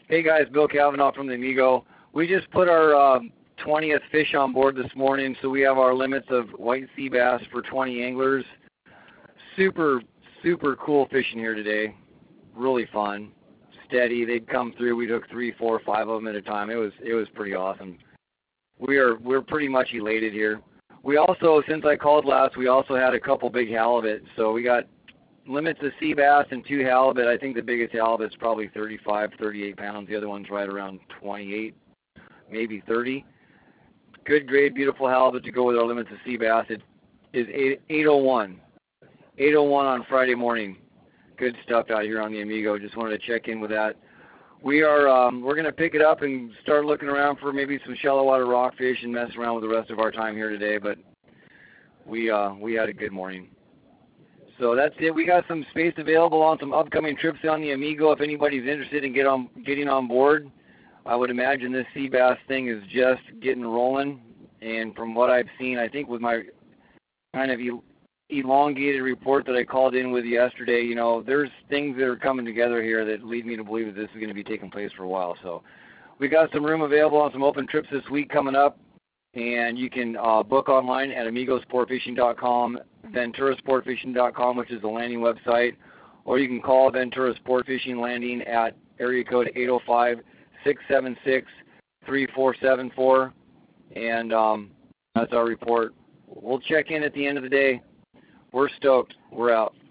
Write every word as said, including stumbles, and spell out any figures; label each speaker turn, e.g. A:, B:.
A: Hey guys, Bill Cavanaugh from the Amigo. We just put our uh, twentieth fish on board this morning, so we have our limits of white sea bass for twenty anglers. Super, super cool fishing here today. Really fun, steady. They'd come through. We took three, four, five of them at a time. It was, it was pretty awesome. We are, we're pretty much elated here. We also, since I called last, we also had a couple big halibut. So we got limits of sea bass and two halibut. I think the biggest halibut's probably thirty-five, thirty-eight pounds. The other one's right around twenty-eight, maybe thirty. Good grade, beautiful halibut to go with our limits of sea bass. It is eight oh one. eight oh one on Friday morning. Good stuff out here on the Amigo. Just wanted to check in with that. We are um, we're going to pick it up and start looking around for maybe some shallow water rockfish and mess around with the rest of our time here today. But we uh, we had a good morning. So that's it. We got some space available on some upcoming trips on the Amigo. If anybody's interested in get on, getting on board, I would imagine this sea bass thing is just getting rolling. And from what I've seen, I think with my kind of elongated report that I called in with yesterday, you know, there's things that are coming together here that lead me to believe that this is going to be taking place for a while. So we got some room available on some open trips this week coming up. And you can uh, book online at amigo sport fishing dot com, ventura sport fishing dot com, which is the landing website, or you can call Ventura Sport Fishing Landing at area code eight oh five, six seven six, three four seven four, and um, that's our report. We'll check in at the end of the day. We're stoked. We're out.